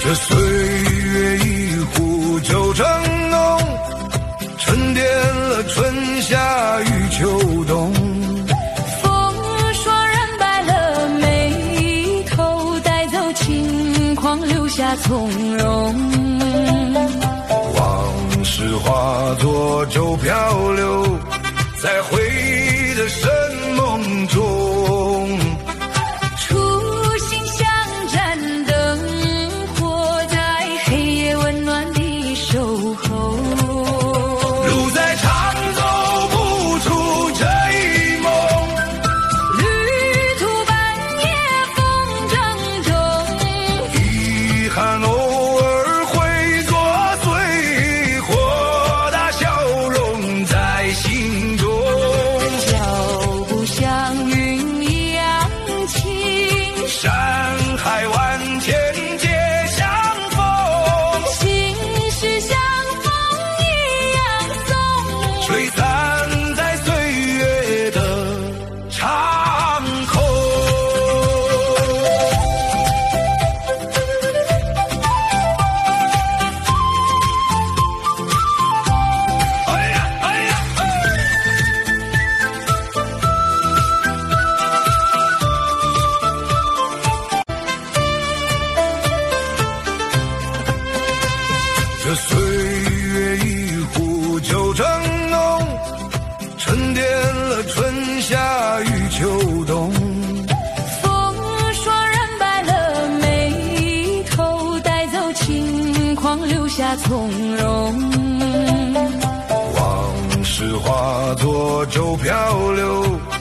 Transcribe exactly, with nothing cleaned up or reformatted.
这岁月一壶酒正浓，沉淀了春夏与秋冬。 风霜染白了眉头，带走轻狂，留下从容。 往事化作舟漂流，在回忆的深梦中。 初心像盏灯火，在黑夜温暖地守候。 路再长走不出这一梦， 旅途半夜风筝中， 遗憾偶尔会作祟，豁达笑容在心中。 脚步像云一样轻， 山海万千皆相逢， 心事像风一样送。 吹散在岁月的长空。哎呀哎呀这岁月一壶酒正浓，沉淀了春夏与秋冬。 风霜染白了眉头，带走轻狂，留下从容。 往事化作舟漂流，